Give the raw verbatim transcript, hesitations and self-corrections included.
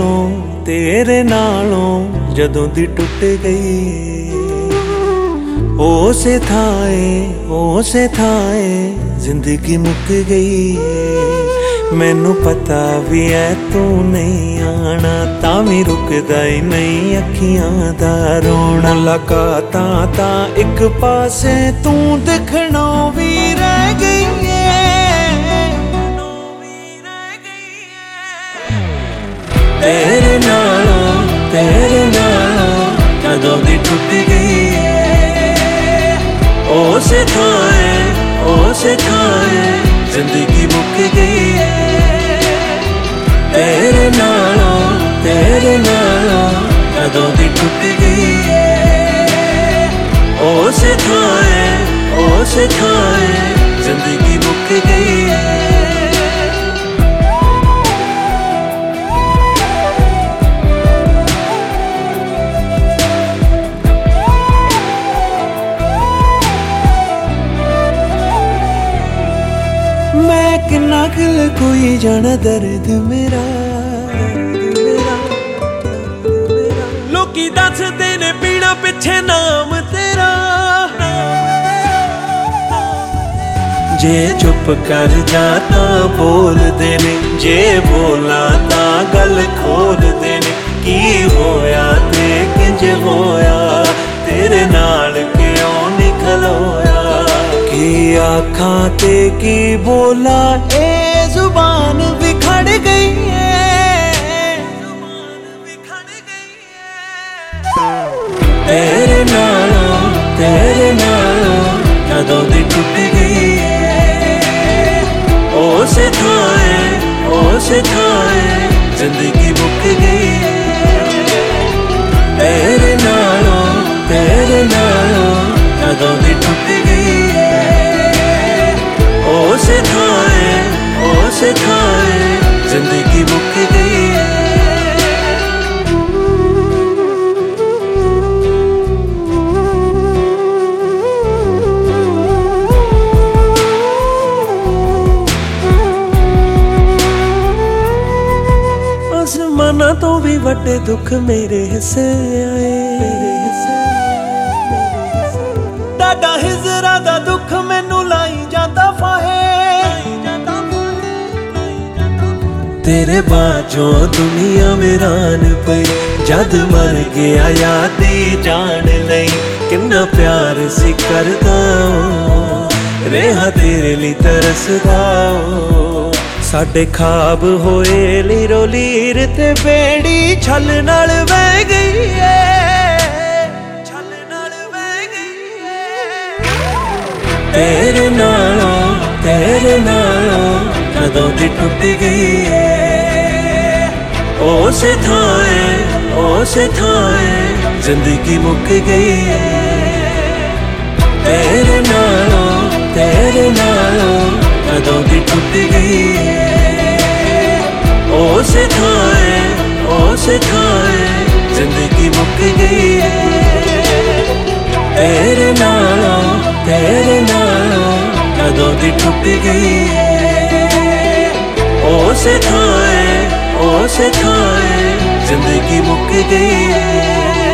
तेरे नालों जदों दी टुट गई, उसे थाए उसे थाए जिंदगी मुक गई। मैनू पता भी है तू नहीं आना, तावी रुकदा ही नहीं अखियां दा रोना। मुलाकातां तां इक पासे तू दिखना भी रह गई है, तेरे नालों तेरे नालों कदों दी टुट गई है। उसे थाए उसे थाए जिंदगी मुक गई है, तेरे नालों तेरे नालों कदों दी टुट गई है। उसे थाए उसे थाए जिंदगी मुक गई है। मैं किन्ना किल कोई जाना दर्द मेरा, लोकी दसदे ने पीना पिछे नाम तेरा। जे चुप कर जाता बोल देने, जे बोला ता गल खोल देने। की होया ते किंज होया तेरे नाल क्यों नहीं खलोया। की आँखां ते की बोला ए जुबान बिखड़ गई है, तेरे नालों तेरे नालों कदों दी टुट गई है। उसे थाए उसे थाए जिंदगी मुक गई है, तेरे नालों तेरे नालों कदों दी टुट गई है। उसे थाए उसे थाए जिंदगी मुक गई है। आसमाना तो भी वड्डे दुख मेरे हिस्से आए, डाडा हिजरा दा दुख मैनू लाई जाता फाहे। तेरे बाजों दुनिया वीरान पई, जद मर गया यादी जान लई। किन्ना प्यार सी करदा रेहा तेरे ली तरसदा। साडे खाब होए लीरो लीर ते बेड़ी छल नाल बह गई है, छल नाल बह गई है। तेरे नालों तेरे नालों कदों दी टुट गई है। उसे थाए उसे थाए जिंदगी मुक गई है, तेरे नालों तेरे नालों कदों दी टुट गई है। उसे थाए उसे थाए जिंदगी मुक गई है, तेरे नालों तेरे नालों कदों दी टुट गई है। उसे थाए उसे थाए जिंदगी मुक गई है।